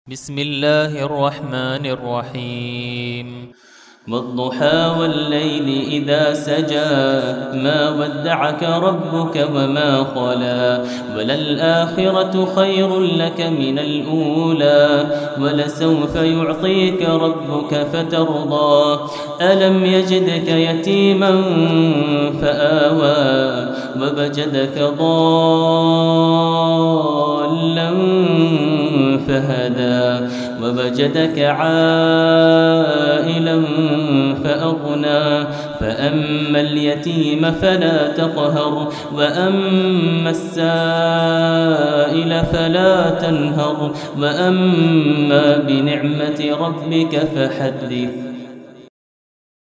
بسم الله الرحمن الرحيم والضحى والليل إذا سجى ما ودعك ربك وما قلى وللآخرة خير لك من الأولى ولسوف يعطيك ربك فترضى ألم يجدك يتيما فآوى ووجدك ضالا فهدى ووجدك عائلا فأغنى فأما اليتيم فلا تقهر وأما السائل فلا تنهر وأما بنعمة ربك فحدث